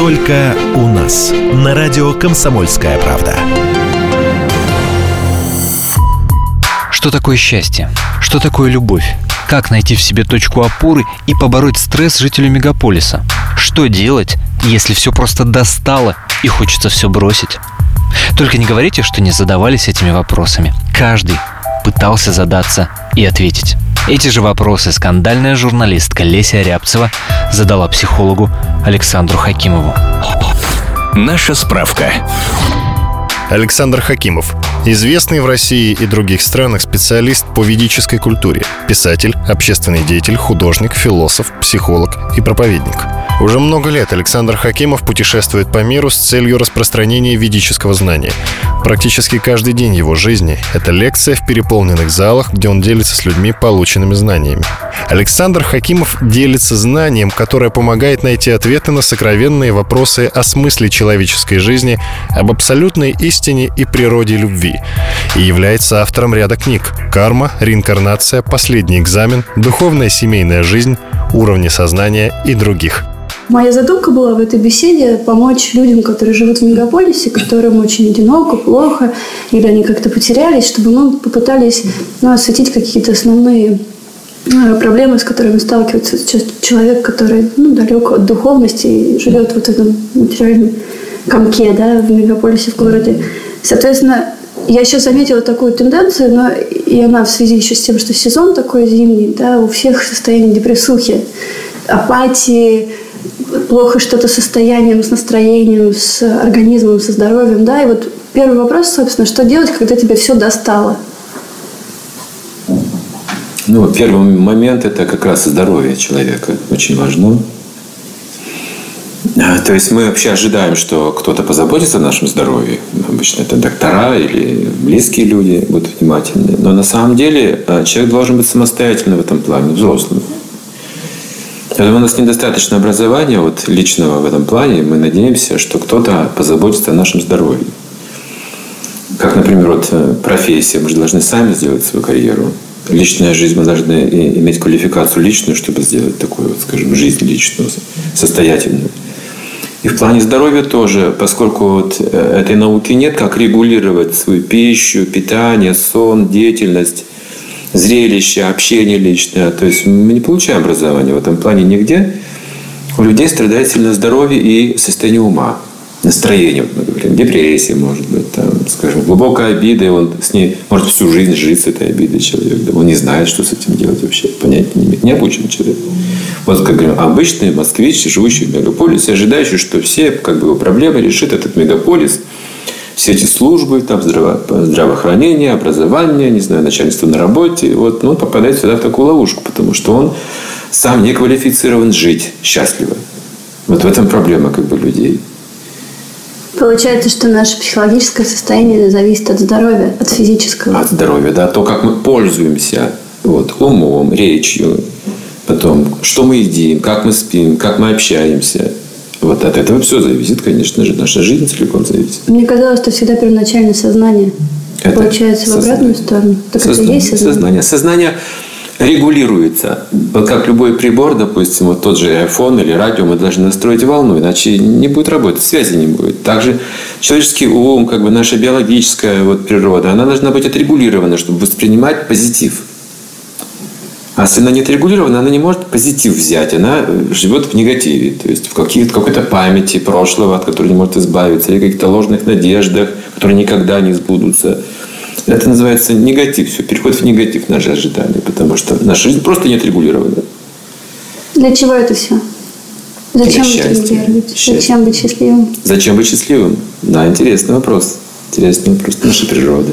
Только у нас. На радио «Комсомольская правда». Что такое счастье? Что такое любовь? Как найти в себе точку опоры и побороть стресс жителю мегаполиса? Что делать, если все просто достало и хочется все бросить? Только не говорите, что не задавались этими вопросами. Каждый пытался задаться и ответить. Эти же вопросы скандальная журналистка Леся Рябцева задала психологу Александру Хакимову. Наша справка. Александр Хакимов. Известный в России и других странах специалист по ведической культуре. Писатель, общественный деятель, художник, философ, психолог и проповедник. Уже много лет Александр Хакимов путешествует по миру с целью распространения ведического знания. Практически каждый день его жизни – это лекция в переполненных залах, где он делится с людьми полученными знаниями. Александр Хакимов делится знанием, которое помогает найти ответы на сокровенные вопросы о смысле человеческой жизни, об абсолютной истине и природе любви. И является автором ряда книг «Карма», «Реинкарнация», «Последний экзамен», «Духовная семейная жизнь», «Уровни сознания» и других. Моя задумка была в этой беседе помочь людям, которые живут в мегаполисе, которым очень одиноко, плохо, или они как-то потерялись, чтобы мы попытались осветить какие-то основные проблемы, с которыми сталкивается сейчас человек, который далек от духовности и живет в этом материальном комке, в мегаполисе, в городе. Соответственно, я еще заметила такую тенденцию, но и она в связи еще с тем, что сезон такой зимний, у всех состояние депрессухи, апатии, плохо что-то с состоянием, с настроением, с организмом, со здоровьем, И вот первый вопрос, собственно, что делать, когда тебе все достало? Первый момент – это как раз здоровье человека. Очень важно. То есть мы вообще ожидаем, что кто-то позаботится о нашем здоровье. Обычно это доктора или близкие люди будут внимательны. Но на самом деле человек должен быть самостоятельным в этом плане, взрослым. Поэтому у нас недостаточно образования личного в этом плане. Мы надеемся, что кто-то позаботится о нашем здоровье. Как, например, профессия. Мы же должны сами сделать свою карьеру. Личная жизнь, мы должны иметь квалификацию личную, чтобы сделать такую, жизнь личную, состоятельную. И в плане здоровья тоже, поскольку этой науки нет, как регулировать свою пищу, питание, сон, деятельность, зрелище, общение личное. То есть мы не получаем образования в этом плане нигде. У людей страдает сильно здоровье и состояние ума, настроение, мы говорим, депрессия, может быть, глубокая обида, и он с ней может всю жизнь жить с этой обидой человек. Он не знает, что с этим делать вообще, понятия не имеет, не обучен человек. Как говорим, обычный москвич, живущий в мегаполисе, ожидающий, что все его проблемы решит этот мегаполис. Все эти службы, здравоохранение, образование, начальство на работе. Он попадает сюда в такую ловушку, потому что он сам не квалифицирован жить счастливо. В этом проблема людей. Получается, что наше психологическое состояние зависит от здоровья, от физического. От здоровья, то, как мы пользуемся умом, речью, потом, что мы едим, как мы спим, как мы общаемся. От этого все зависит, конечно же. Наша жизнь целиком зависит. Мне казалось, что всегда первоначально сознание. Это получается в обратную сторону. Так это и есть сознание. Сознание регулируется. Как любой прибор, допустим, тот же iPhone или радио, мы должны настроить волну, иначе не будет работать, связи не будет. Также человеческий ум, наша биологическая природа, она должна быть отрегулирована, чтобы воспринимать позитив. А если она не отрегулирована, она не может позитив взять. Она живет в негативе. То есть в какой-то памяти прошлого, от которой не может избавиться, или каких-то ложных надеждах, которые никогда не сбудутся. Это называется негатив. Все переходит в негатив наши ожидания. Потому что наша жизнь просто не отрегулирована. Для чего это все? Зачем регулировать? Зачем быть счастливым? Зачем быть счастливым? Да, интересный вопрос. Интересный вопрос. Наша природа.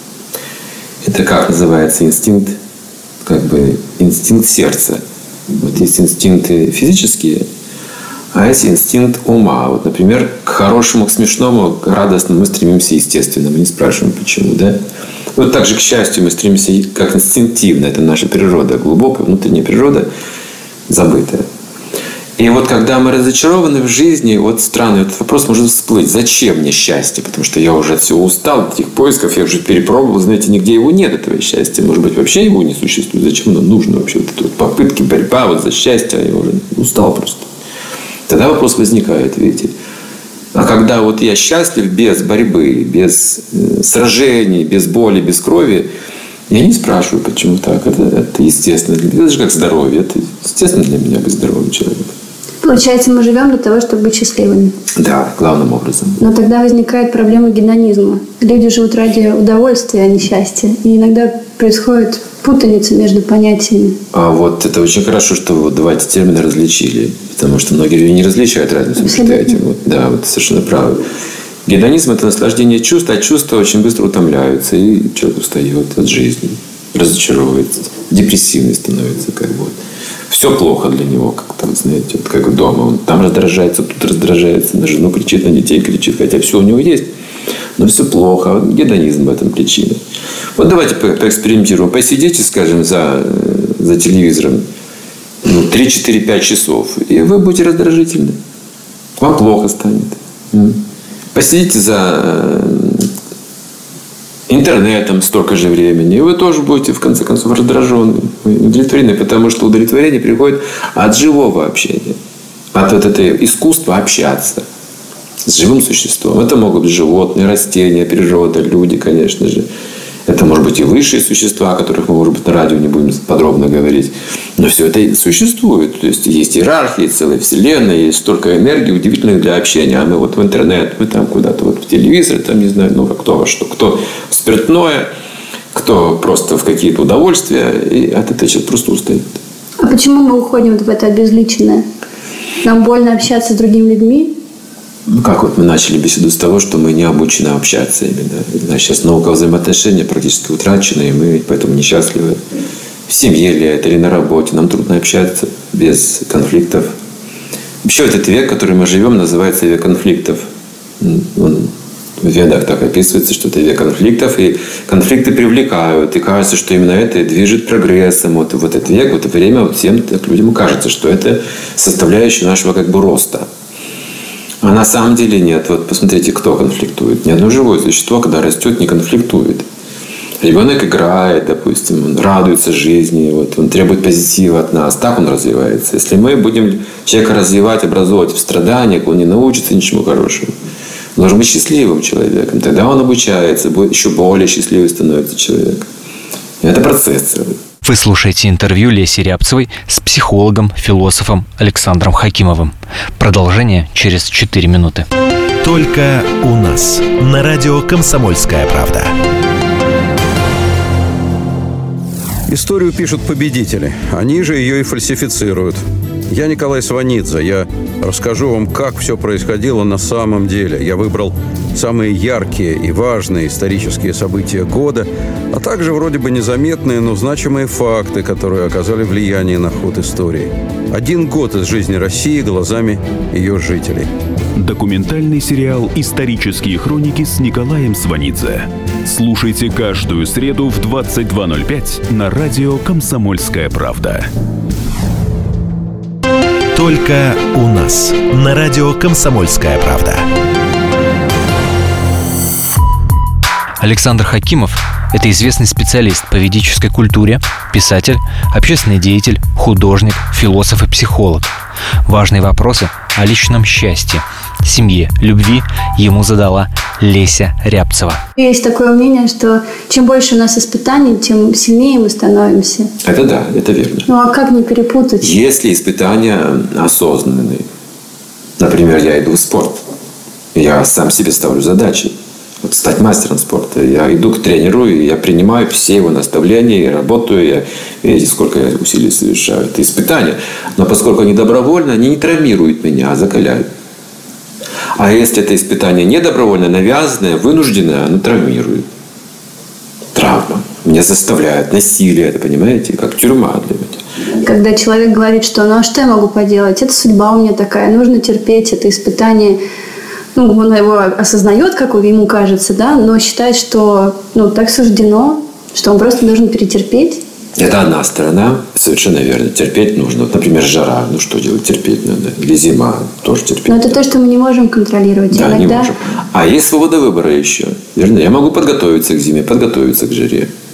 Это как называется инстинкт? Инстинкт сердца. Есть инстинкты физические, а есть инстинкт ума. Например, к хорошему, к смешному, к радостному мы стремимся естественно. Мы не спрашиваем, почему, так же к счастью мы стремимся как инстинктивно. Это наша природа, глубокая внутренняя природа, забытая. И когда мы разочарованы в жизни, странный этот вопрос может всплыть. Зачем мне счастье? Потому что я уже от всего устал, от этих поисков, я уже перепробовал, нигде его нет, этого счастья. Может быть, вообще его не существует. Зачем оно нужно вообще? Попытки, борьба за счастье, я уже устал просто. Тогда вопрос возникает, видите. А когда вот я счастлив без борьбы, без сражений, без боли, без крови, я не спрашиваю, почему так. Это естественно. Это же как здоровье. Это естественно для меня быть здоровым человеком. Получается, мы живем для того, чтобы быть счастливыми. Да, главным образом. Но тогда возникает проблема гедонизма. Люди живут ради удовольствия, а не счастья. И иногда происходит путаница между понятиями. А вот это очень хорошо, что вы два эти термина различили. Потому что многие люди не различают разницу между этим. Вот, да, вот совершенно правы. Гедонизм – это наслаждение чувств, а чувства очень быстро утомляются. И человек устает от жизни, разочаровывается, депрессивный становится как бы. Все плохо для него, как-то, знаете, вот как дома. Он там раздражается, тут раздражается, на жену кричит, на детей кричит. Хотя все у него есть, но все плохо. Гедонизм в этом причина. Вот давайте поэкспериментируем. Посидите, скажем, за телевизором 3-4-5 часов, и вы будете раздражительны. Вам плохо станет. Посидите за интернетом столько же времени, и вы тоже будете, в конце концов, раздраженны, удовлетворены, потому что удовлетворение приходит от живого общения, от вот этого искусства общаться с живым существом. Это могут быть животные, растения, природа, люди, конечно же. Это, может быть, и высшие существа, о которых мы, может быть, на радио не будем подробно говорить. Но все это существует. То есть, есть иерархия, целая вселенная, есть столько энергии удивительных для общения. А мы вот в интернет, мы там куда-то вот в телевизор, там, не знаю, кто во что. Кто в спиртное, кто просто в какие-то удовольствия. И от этого человек просто устает. А почему мы уходим в это обезличенное? Нам больно общаться с другими людьми? Как вот мы начали беседу с того, что мы не обучены общаться именно. Сейчас наука взаимоотношений практически утрачена, и мы поэтому несчастливы. В семье ли это, или на работе. Нам трудно общаться без конфликтов. Еще этот век, в который мы живем, называется век конфликтов. Он в Ведах так описывается, что это век конфликтов, и конфликты привлекают. И кажется, что именно это и движет прогрессом. Вот этот век, вот это время, вот всем так людям кажется, что это составляющая нашего как бы роста. А на самом деле нет. Вот посмотрите, кто конфликтует. Ни одно живое существо, когда растет, не конфликтует. Ребенок играет, допустим, он радуется жизни, вот, он требует позитива от нас. Так он развивается. Если мы будем человека развивать, образовывать в страданиях, он не научится ничему хорошему. Он должен быть счастливым человеком. Тогда он обучается, будет еще более счастливым становится человек. И это процесс целый. Вы слушаете интервью Леси Рябцевой с психологом, философом Александром Хакимовым. Продолжение через 4 минуты. Только у нас. На радио «Комсомольская правда». Историю пишут победители. Они же ее и фальсифицируют. Я Николай Сванидзе. Я расскажу вам, как все происходило на самом деле. Я выбрал самые яркие и важные исторические события года, а также вроде бы незаметные, но значимые факты, которые оказали влияние на ход истории. 1 год из жизни России глазами ее жителей. Документальный сериал «Исторические хроники» с Николаем Сванидзе. Слушайте каждую среду в 22:05 на радио «Комсомольская правда». Только у нас. На радио «Комсомольская правда». Александр Хакимов – это известный специалист по ведической культуре, писатель, общественный деятель, художник, философ и психолог. Важные вопросы о личном счастье, семье, любви ему задала Леся Рябцева. Есть такое мнение, что чем больше у нас испытаний, тем сильнее мы становимся. Это да, это верно. Ну а как не перепутать? Если испытания осознанные, например, я иду в спорт, я сам себе ставлю задачи. Вот стать мастером спорта. Я иду к тренеру, и я принимаю все его наставления, и работаю. Видите, сколько я усилий совершаю. Это испытания. Но поскольку они добровольно, они не травмируют меня, а закаляют. А если это испытание не добровольное, навязанное, вынужденное, оно травмирует. Травма. Меня заставляют, насилие, это, понимаете, как тюрьма для меня. Когда человек говорит, что ну а что я могу поделать? Это судьба у меня такая, нужно терпеть, это испытание. Ну, он его осознает, как ему кажется, да, но считает, что так суждено, что он просто должен перетерпеть. Это одна сторона, совершенно верно. Терпеть нужно. Вот, например, жара. Ну, что делать? Терпеть надо. Или зима. Тоже терпеть. Но это то, что мы не можем контролировать. Да, иногда... не можем. А есть свобода выбора еще. Верно? Я могу подготовиться к зиме, подготовиться к жаре.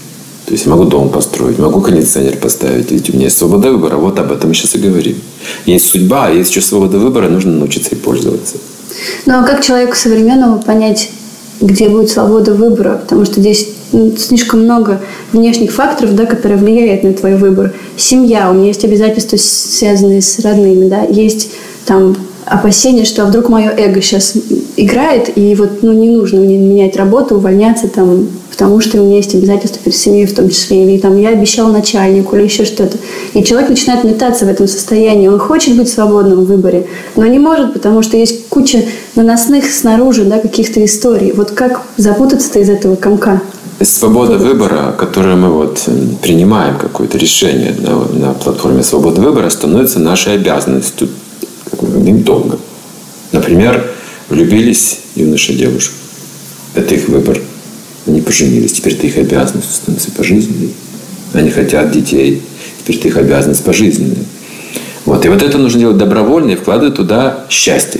То есть я могу дом построить, могу кондиционер поставить. Ведь у меня есть свобода выбора. Вот об этом мы сейчас и говорим. Есть судьба, а есть еще свобода выбора, нужно научиться ей пользоваться. Ну а как человеку современному понять, где будет свобода выбора? Потому что здесь слишком много внешних факторов, да, которые влияют на твой выбор. Семья, у меня есть обязательства, связанные с родными, да, есть там опасения, что вдруг мое эго сейчас играет, и вот не нужно мне менять работу, увольняться там, потому что у меня есть обязательства перед семьей в том числе, или там я обещал начальнику, или еще что-то. И человек начинает метаться в этом состоянии. Он хочет быть свободным в выборе, но не может, потому что есть куча наносных снаружи, да, каких-то историй. Вот как запутаться-то из этого комка? Свобода выбора, которую мы принимаем какое-то решение на платформе свободы выбора, становится нашей обязанностью долго. Например, влюбились юноша и девушка. Это их выбор. Они поженились. Теперь это их обязанность становится пожизненной. Они хотят детей. Теперь это их обязанность пожизненная. И вот это нужно делать добровольно и вкладывать туда счастье.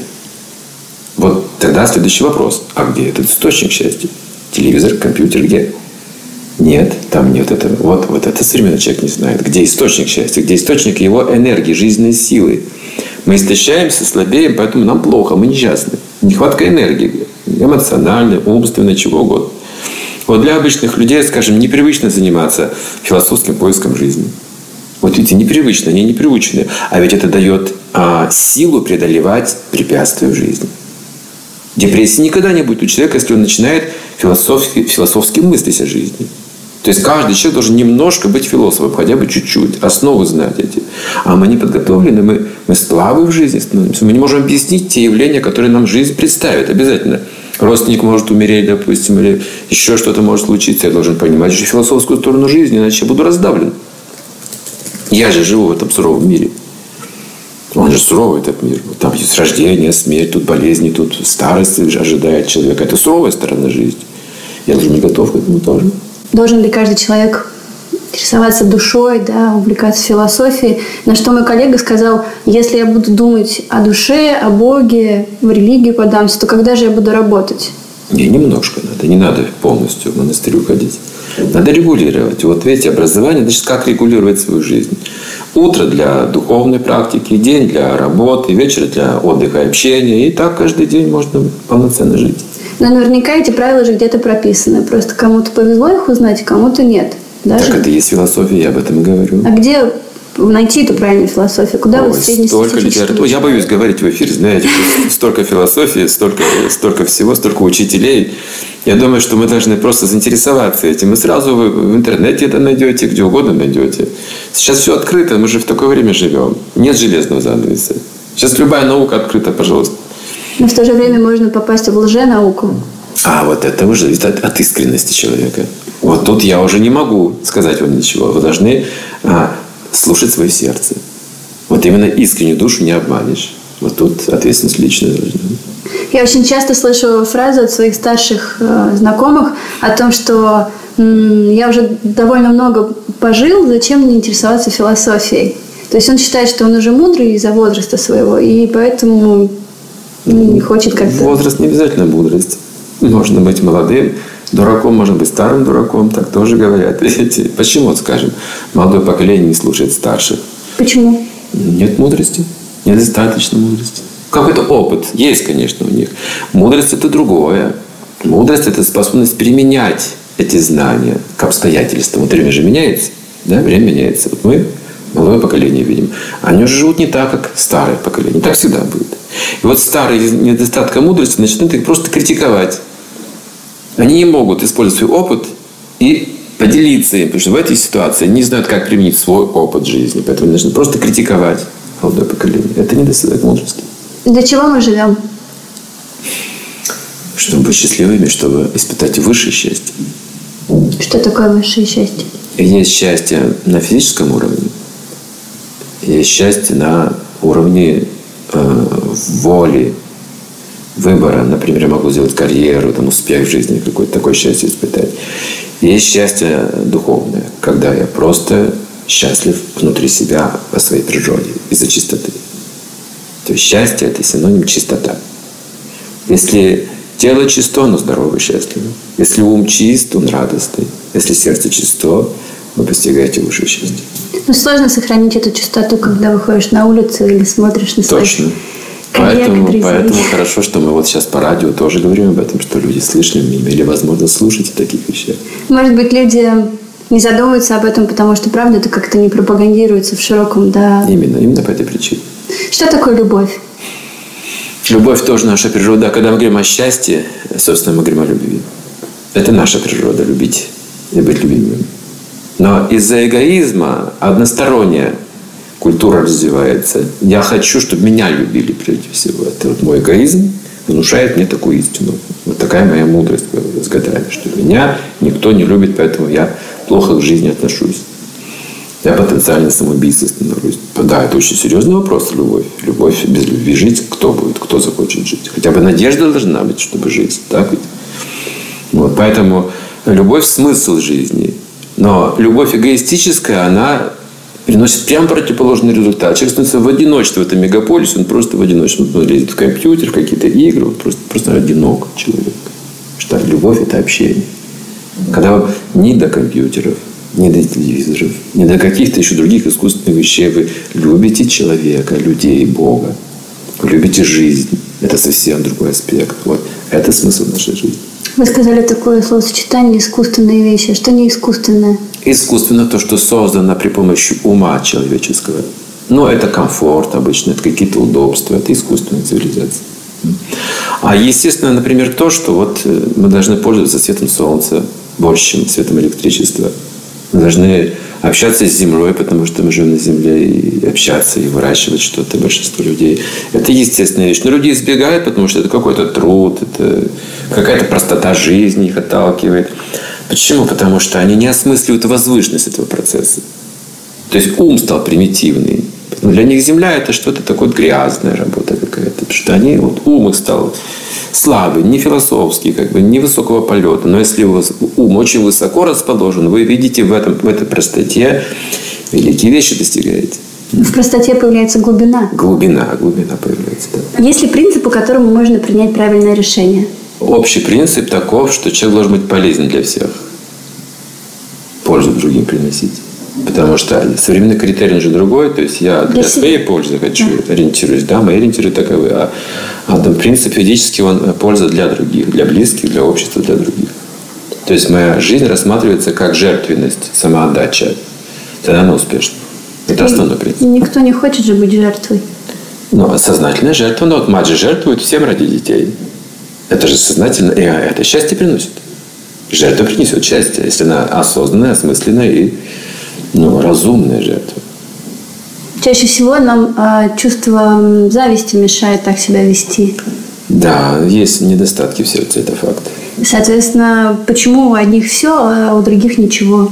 Вот тогда следующий вопрос. А где этот источник счастья? Телевизор, компьютер, где? Нет, там нет этого. Вот это современный человек не знает. Где источник счастья? Где источник его энергии, жизненной силы? Мы истощаемся, слабеем, поэтому нам плохо, мы несчастны. Нехватка энергии. Эмоциональной, умственной, чего угодно. Вот для обычных людей, скажем, непривычно заниматься философским поиском жизни. Вот видите, непривычно, они непривычны. А ведь это дает силу преодолевать препятствия в жизни. Депрессии никогда не будет у человека, если он начинает философски мыслить о жизни. То есть каждый человек должен немножко быть философом, хотя бы чуть-чуть, основы знать эти. А мы не подготовлены, мы слабы в жизни становимся. Мы не можем объяснить те явления, которые нам жизнь представит. Обязательно. Родственник может умереть, допустим, или еще что-то может случиться. Я должен понимать еще философскую сторону жизни, иначе я буду раздавлен. Я же живу в этом суровом мире. Он же суровый, этот мир. Там есть рождение, смерть, тут болезни, тут старость ожидает человека. Это суровая сторона жизни. Я должен быть готов к этому тоже. Должен ли каждый человек интересоваться душой, да, увлекаться философией? На что мой коллега сказал: если я буду думать о душе, о Боге, в религию подамся, то когда же я буду работать? Немножко надо. Не надо полностью в монастырь уходить. Надо регулировать. Вот видите, образование, значит, как регулировать свою жизнь. Утро для духовной практики, день для работы, вечер для отдыха и общения. И так каждый день можно полноценно жить. Но наверняка эти правила же где-то прописаны. Просто кому-то повезло их узнать, кому-то нет. Даже? Так это и есть философия, я об этом и говорю. А где найти эту правильную философию? Куда вы столько литературы. Я боюсь говорить в эфире, знаете, столько философии, столько всего, столько учителей. Я думаю, что мы должны просто заинтересоваться этим. И сразу вы в интернете это найдете, где угодно найдете. Сейчас все открыто, мы же в такое время живем. Нет железного занавеса. Сейчас любая наука открыта, пожалуйста. Но в то же время можно попасть в лженауку. А вот это уже зависит от искренности человека. Вот тут я уже не могу сказать вам ничего. Вы должны слушать свое сердце. Вот именно искреннюю душу не обманешь. Вот тут ответственность личная должна. Я очень часто слышу фразу от своих старших знакомых о том, что я уже довольно много пожил, зачем мне интересоваться философией. То есть он считает, что он уже мудрый из-за возраста своего, и поэтому не хочет как-то... Возраст не обязательно мудрость. Можно быть молодым дураком, можно быть старым дураком, так тоже говорят. Почему, скажем, молодое поколение не слушает старших? Почему? Нет мудрости, недостаточно мудрости. Какой-то опыт есть, конечно, у них. Мудрость – это другое. Мудрость – это способность применять эти знания к обстоятельствам. Вот время же меняется, да, время меняется. Вот мы, молодое поколение, видим. Они уже живут не так, как старое поколение. Так всегда будет. И вот старые из недостатка мудрости начнут их просто критиковать. Они не могут использовать свой опыт и поделиться им, потому что в этой ситуации они не знают, как применить свой опыт жизни. Поэтому нужно просто критиковать молодое поколение. Это недостаток мудрости. Для чего мы живем? Чтобы быть счастливыми, чтобы испытать высшее счастье. Что такое высшее счастье? Есть счастье на физическом уровне. Есть счастье на уровне воли, выбора. Например, я могу сделать карьеру, успех в жизни, какое-то такое счастье испытать. Есть счастье духовное, когда я просто счастлив внутри себя по своей природе, из-за чистоты. То есть счастье – это синоним чистота. Если Тело чисто, оно здорово и счастливо. Если ум чист, он радостный. Если сердце чисто, вы постигаете высшее счастье. Но сложно сохранить эту чистоту, когда выходишь на улицу или смотришь на своих Точно. коллег, Поэтому хорошо, что мы вот сейчас по радио тоже говорим об этом, что люди слышали, имели возможность слушать о таких вещах. Может быть, люди не задумываются об этом, потому что, правда, это как-то не пропагандируется в широком, да. Именно по этой причине. Что такое любовь? Любовь тоже наша природа. А когда мы говорим о счастье, собственно, мы говорим о любви. Это наша природа – любить и быть любимым. Но из-за эгоизма односторонняя культура развивается. Я хочу, чтобы меня любили прежде всего. Это вот мой эгоизм внушает мне такую истину. Вот такая моя мудрость с годами, что меня никто не любит, поэтому я плохо к жизни отношусь. Я потенциально самоубийца становлюсь. Да, это очень серьезный вопрос, любовь. Любовь без любви жить кто будет? Кто захочет жить? Хотя бы надежда должна быть, чтобы жить. Так ведь? Вот, поэтому любовь – смысл жизни. Но любовь эгоистическая, она приносит прям противоположный результат. Человек становится в одиночестве в этом мегаполисе, он просто в одиночестве. Он лезет в компьютер, в какие-то игры, он просто одинок человек. Что любовь – это общение. Когда ни до компьютеров, ни до телевизоров, ни до каких-то еще других искусственных вещей вы любите человека, людей, Бога. Вы любите жизнь. Это совсем другой аспект. Вот. Это смысл нашей жизни. Вы сказали такое словосочетание «искусственные вещи». Что не искусственное? Искусственно то, что создано при помощи ума человеческого. Но это комфорт обычно, это какие-то удобства, это искусственная цивилизация. А естественно, например, то, что вот мы должны пользоваться светом солнца больше, чем светом электричества. Мы должны общаться с землей, потому что мы живем на земле, и общаться, и выращивать что-то, большинство людей. Это естественная вещь. Но люди избегают, потому что это какой-то труд, это какая-то простота жизни их отталкивает. Почему? Потому что они не осмысливают возвышенность этого процесса. То есть ум стал примитивный. Для них земля – это что-то такое грязная работа какая-то. Потому что они, вот, ум их стал слабый, не философский, не высокого полета. Но если у вас ум очень высоко расположен, вы видите в этой простоте великие вещи достигаете. В простоте появляется глубина. Глубина появляется, да. Есть ли принцип, по которому можно принять правильное решение? Общий принцип таков, что человек должен быть полезен для всех. Пользу другим приносить. Потому что современный критерий же другой. То есть я для своей пользы хочу, ориентируюсь. Да, мои ориентиры таковы. А принцип ведический, он польза для других, для близких, для общества, для других. То есть моя жизнь рассматривается как жертвенность, самоотдача. Тогда она успешна. Это основной принцип. Никто не хочет же быть жертвой. Но сознательная жертва. Но вот мать же жертвует всем ради детей. Это же сознательно. И это счастье приносит. Жертва принесет счастье, если она осознанная, осмысленная и разумная жертва. Чаще всего нам чувство зависти мешает так себя вести. Да, есть недостатки в сердце, это факт. Соответственно, почему у одних все, а у других ничего?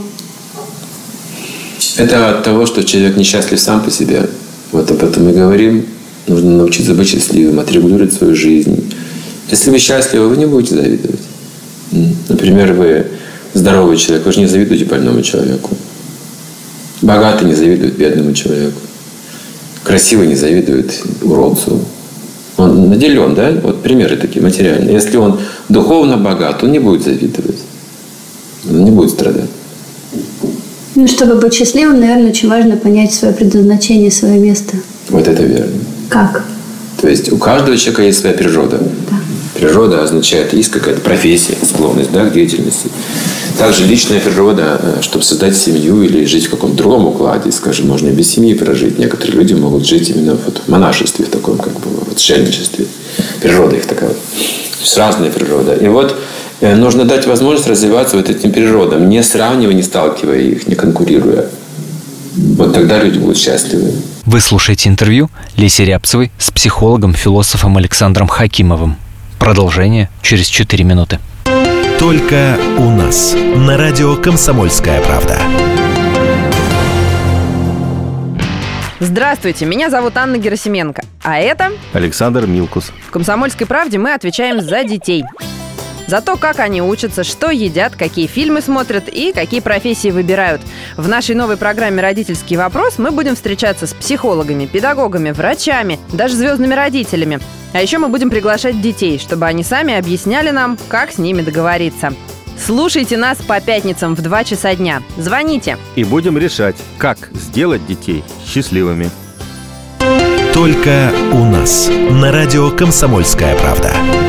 Это от того, что человек несчастлив сам по себе. Вот об этом мы говорим. Нужно научиться быть счастливым, отрегулировать свою жизнь. Если вы счастливы, вы не будете завидовать. Например, вы здоровый человек, вы же не завидуете больному человеку. Богатый не завидует бедному человеку. Красивый не завидует уродцу. Он наделен, да? Вот примеры такие материальные. Если он духовно богат, он не будет завидовать. Он не будет страдать. Чтобы быть счастливым, наверное, очень важно понять свое предназначение, свое место. Вот это верно. Как? То есть у каждого человека есть своя природа. Да. Природа означает, есть какая-то профессия, склонность, да, к деятельности. Также личная природа, чтобы создать семью или жить в каком-то другом укладе, скажем, можно и без семьи прожить. Некоторые люди могут жить именно в монашестве, в таком отшельничестве. Природа их такая. То есть разная природа. И вот нужно дать возможность развиваться вот этим природам, не сравнивая, не сталкивая их, не конкурируя. Вот тогда люди будут счастливы. Вы слушаете интервью Леси Рябцевой с психологом, философом Александром Хакимовым. Продолжение через 4 минуты. Только у нас. На радио «Комсомольская правда». Здравствуйте, меня зовут Анна Герасименко. А это Александр Милкус. В «Комсомольской правде» мы отвечаем за детей. Зато как они учатся, что едят, какие фильмы смотрят и какие профессии выбирают. В нашей новой программе «Родительский вопрос» мы будем встречаться с психологами, педагогами, врачами, даже звездными родителями. А еще мы будем приглашать детей, чтобы они сами объясняли нам, как с ними договориться. Слушайте нас по пятницам в 2 часа дня. Звоните. И будем решать, как сделать детей счастливыми. Только у нас. На радио «Комсомольская правда».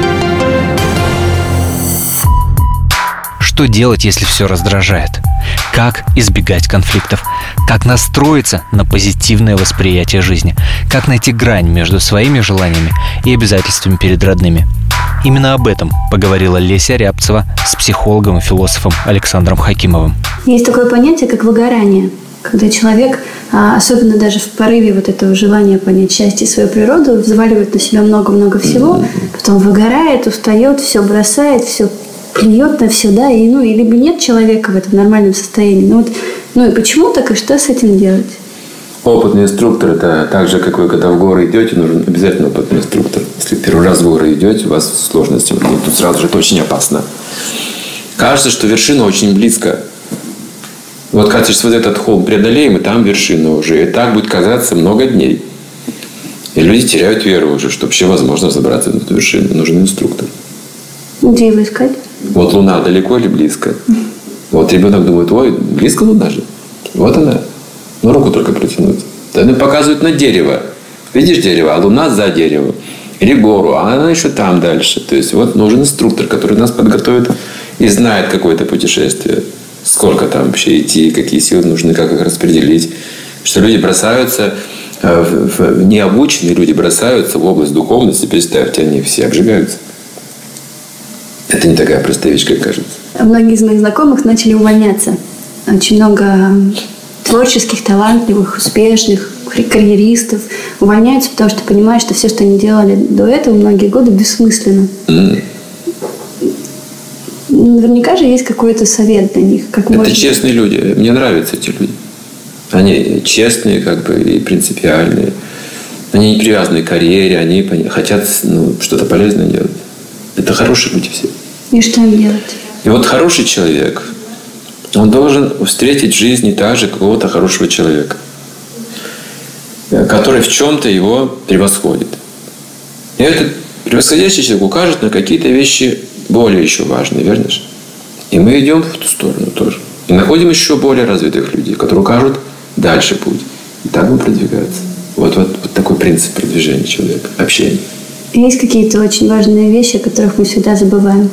Что делать, если все раздражает? Как избегать конфликтов? Как настроиться на позитивное восприятие жизни? Как найти грань между своими желаниями и обязательствами перед родными? Именно об этом поговорила Леся Рябцева с психологом и философом Александром Хакимовым. Есть такое понятие, как выгорание. Когда человек, особенно даже в порыве вот этого желания понять счастье и свою природу, взваливает на себя много-много всего, потом выгорает, устает, все бросает, все плюет на все, да, и, и либо нет человека в этом нормальном состоянии. И почему так, и что с этим делать? Опытный инструктор – это так же, как вы, когда в горы идете, нужен обязательно опытный инструктор. Если первый раз в горы идете, у вас сложности, тут сразу же это очень опасно. Кажется, что вершина очень близко. Вот кажется, что вот этот холм преодолеем, и там вершина уже. И так будет казаться много дней. И люди теряют веру уже, что вообще возможно забраться на эту вершину. Нужен инструктор. Где его искать? Вот Луна далеко или близко? Вот ребенок думает, ой, близко Луна же. Вот она. Руку только протянуть. Она показывает на дерево. Видишь дерево, а Луна за деревом. Или гору, а она еще там дальше. То есть вот нужен инструктор, который нас подготовит и знает какое-то путешествие. Сколько там вообще идти, какие силы нужны, как их распределить. Что люди бросаются, необученные люди бросаются в область духовности. Представьте, они все обжигаются. Это не такая простая вещь, как кажется. Многие из моих знакомых начали увольняться. Очень много творческих, талантливых, успешных карьеристов увольняются, потому что понимают, что все, что они делали до этого многие годы, бессмысленно. Наверняка же есть какой-то совет для них. Как это честные люди. Мне нравятся эти люди. Они честные, и принципиальные. Они не привязаны к карьере, они хотят что-то полезное делать. Это хорошие люди все. И что им делать? И вот хороший человек, он должен встретить в жизни также какого-то хорошего человека, который в чем-то его превосходит. И этот превосходящий человек укажет на какие-то вещи более еще важные, верно же? И мы идем в ту сторону тоже. И находим еще более развитых людей, которые укажут дальше путь. И так мы продвигаться. Вот такой принцип продвижения человека, общения. Есть какие-то очень важные вещи, о которых мы всегда забываем?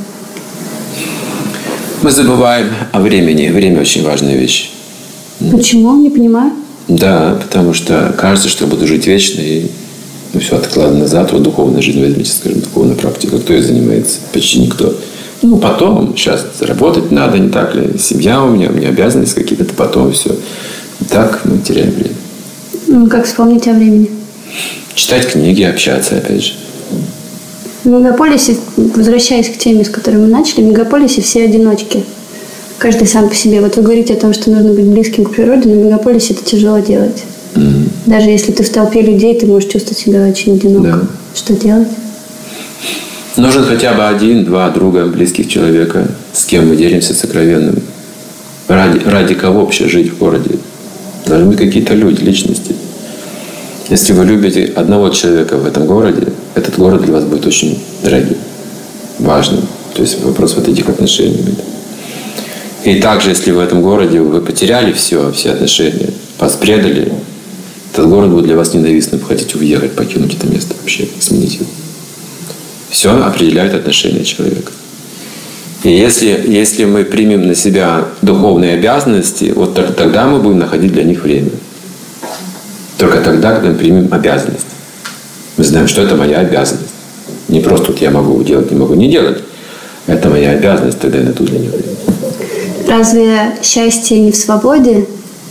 Мы забываем о времени. Время очень важная вещь. Почему? Не понимаю. Да, потому что кажется, что я буду жить вечно, и все откладываю назад. Вот духовная жизнь, возьмите, скажем, духовная практика. Кто ей занимается? Почти никто. Потом, сейчас работать надо, не так ли? Семья у меня обязанности какие-то, потом все. И так мы теряем время. Как вспомнить о времени? Читать книги, общаться, опять же. В мегаполисе, возвращаясь к теме, с которой мы начали, в мегаполисе все одиночки. Каждый сам по себе. Вот вы говорите о том, что нужно быть близким к природе, но в мегаполисе это тяжело делать. Даже если ты в толпе людей, ты можешь чувствовать себя очень одиноко. Да. Что делать? Нужен хотя бы 1-2 друга, близких человека, с кем мы делимся сокровенным. Ради кого вообще жить в городе? Должны быть какие-то люди, личности. Если вы любите одного человека в этом городе, этот город для вас будет очень дорогим, важным. То есть вопрос вот этих отношений. И также, если в этом городе вы потеряли все отношения, вас предали, этот город будет для вас ненавистным. Вы хотите уехать, покинуть это место вообще, сменить его. Все определяет отношение человека. И если мы примем на себя духовные обязанности, вот тогда мы будем находить для них время. Только тогда, когда мы примем обязанность. Мы знаем, что это моя обязанность. Не просто я могу делать, не могу не делать. Это моя обязанность, тогда я найду для нее время. Разве счастье не в свободе?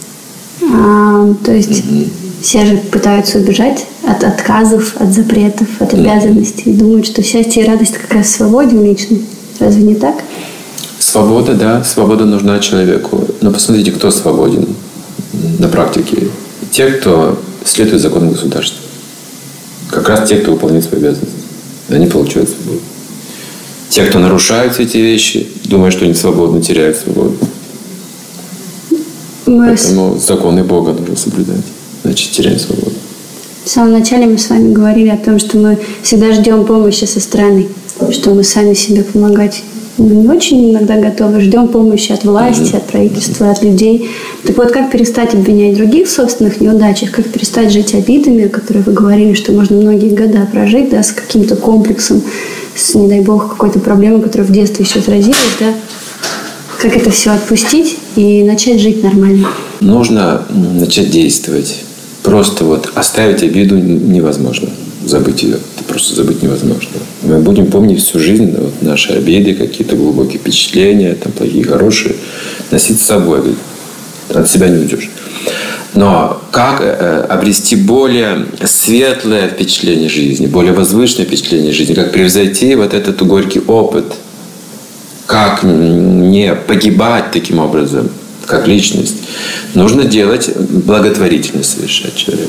То есть все же пытаются убежать от отказов, от запретов, от обязанностей. И думают, что счастье и радость как раз в свободе личной. Разве не так? Свобода, да. Свобода нужна человеку. Но посмотрите, кто свободен на практике. Те, кто следует законам государства. Как раз те, кто выполняет свои обязанности. Они получают свободу. Те, кто нарушают эти вещи, думая, что они свободны, теряют свободу. Поэтому законы Бога нужно соблюдать. Значит, теряем свободу. В самом начале мы с вами говорили о том, что мы всегда ждем помощи со стороны, что мы сами себе помогать не очень иногда готовы, ждем помощи от власти, от правительства, от людей. Так вот, как перестать обвинять других в собственных неудачах, как перестать жить обидами, о которых вы говорили, что можно многие года прожить, да, с каким-то комплексом, с, не дай бог, какой-то проблемой, которая в детстве еще отразилась, да? Как это все отпустить и начать жить нормально? Нужно начать действовать. Просто вот оставить обиду невозможно. Забыть ее. Это просто забыть невозможно. Мы будем помнить всю жизнь вот, наши обиды, какие-то глубокие впечатления, там, плохие, хорошие, носить с собой. От себя не уйдешь. Но как обрести более светлое впечатление жизни, более возвышенное впечатление жизни, как превзойти вот этот горький опыт, как не погибать таким образом, как личность, нужно делать благотворительность, совершать человек.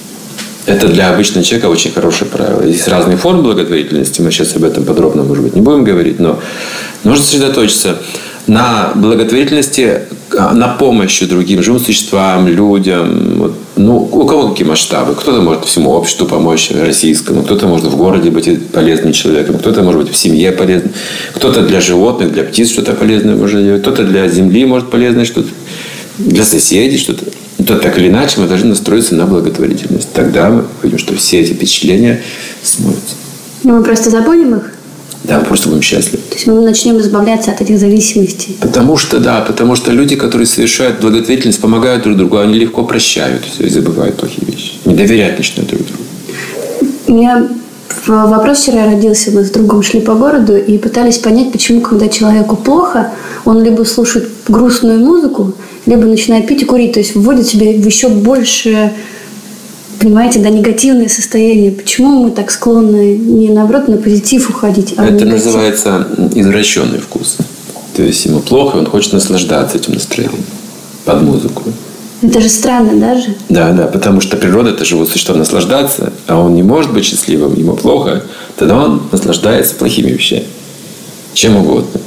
Это для обычного человека очень хорошее правило. Есть разные формы благотворительности, мы сейчас об этом подробно, может быть, не будем говорить, но нужно сосредоточиться на благотворительности, на помощи другим живым существам, людям. Вот. Ну, у кого какие масштабы? Кто-то может всему обществу помочь, российскому, кто-то может в городе быть полезным человеком, кто-то может быть в семье полезным, кто-то для животных, для птиц что-то полезное может делать, кто-то для земли может полезное что-то, для соседей что-то. То так или иначе мы должны настроиться на благотворительность. Тогда мы поймем, что все эти впечатления смоются. Ну, мы просто забудем их? Да, мы просто будем счастливы. То есть мы начнем избавляться от этих зависимостей? Потому что люди, которые совершают благотворительность, помогают друг другу, они легко прощают все и забывают плохие вещи. Не доверять начинают друг другу. У меня вопрос вчера родился. Мы с другом шли по городу и пытались понять, почему, когда человеку плохо, он либо слушает грустную музыку, либо начинает пить и курить. То есть вводит себя в еще больше, понимаете, негативное состояние. Почему мы так склонны не наоборот на позитив уходить, а это называется извращенный вкус. То есть ему плохо, он хочет наслаждаться этим настроением под музыку. Это же странно даже. Да, потому что природа – это живое существо наслаждаться, а он не может быть счастливым, ему плохо, тогда он наслаждается плохими вещами. Чем угодно.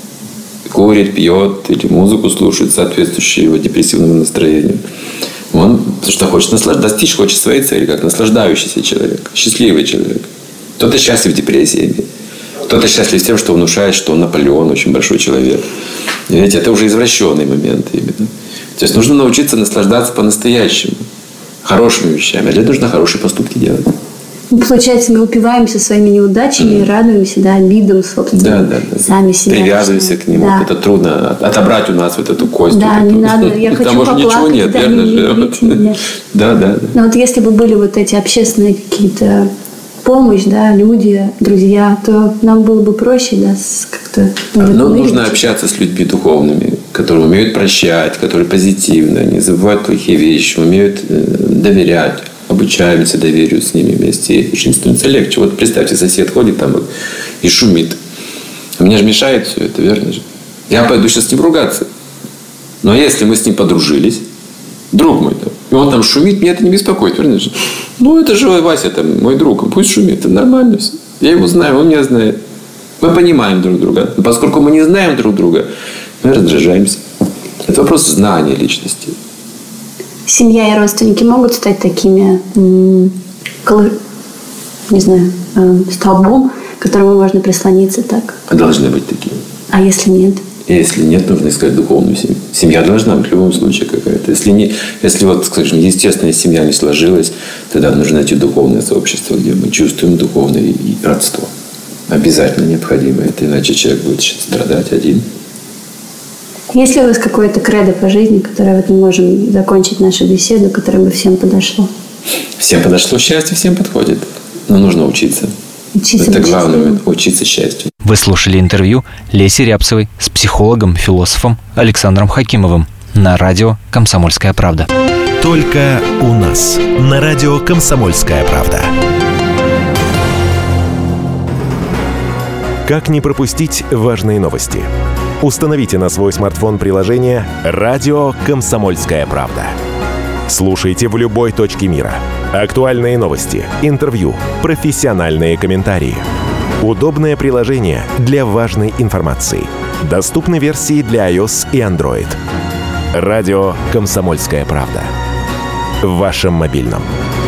Курит, пьет или музыку слушает, соответствующую его депрессивному настроению. Он что хочет достичь хочет своей цели, как наслаждающийся человек, счастливый человек. Кто-то счастлив депрессиями, кто-то счастлив тем, что внушает, что он Наполеон, очень большой человек. И видите, это уже извращенный момент именно. То есть нужно научиться наслаждаться по-настоящему хорошими вещами. А для этого нужно хорошие поступки делать. Получается, мы упиваемся своими неудачами и радуемся, обидам, собственно, сами себя. Привязываемся к нему. Да. Это трудно отобрать у нас вот эту кость. Да, не надо. Я хочу поплакать. Потому что ничего нет, верно же? Да. Но вот если бы были вот эти общественные какие-то помощь, люди, друзья, то нам было бы проще, как-то... нужно общаться с людьми духовными, которые умеют прощать, которые позитивно, не забывают плохие вещи, умеют доверять. Обучаемся доверию с ними вместе, и жизнь становится легче. Вот представьте, сосед ходит там вот и шумит. А мне же мешает все это, верно же? Я пойду сейчас с ним ругаться. Но если мы с ним подружились, друг мой, и он там шумит, меня это не беспокоит, верно же? Это же Вася, там, мой друг, пусть шумит, это нормально все. Я его знаю, он меня знает. Мы понимаем друг друга. Но поскольку мы не знаем друг друга, мы раздражаемся. Это вопрос знания личности. Семья и родственники могут стать такими, столбом, к которому можно прислониться так? Должны быть такими. А если нет? Если нет, нужно искать духовную семью. Семья должна быть в любом случае какая-то. Если вот, скажем, естественная семья не сложилась, тогда нужно найти духовное сообщество, где мы чувствуем духовное родство. Обязательно необходимо это, иначе человек будет страдать один. Есть ли у вас какое-то кредо по жизни, которое мы можем закончить нашу беседу, которое бы всем подошло? Всем подошло счастье, всем подходит. Но нужно учиться. Это главное, учиться счастью. Вы слушали интервью Леси Рябцевой с психологом, философом Александром Хакимовым на радио «Комсомольская правда». Только у нас на радио «Комсомольская правда». Как не пропустить важные новости? Установите на свой смартфон приложение «Радио Комсомольская правда». Слушайте в любой точке мира. Актуальные новости, интервью, профессиональные комментарии. Удобное приложение для важной информации. Доступны версии для iOS и Android. Радио «Комсомольская правда». В вашем мобильном.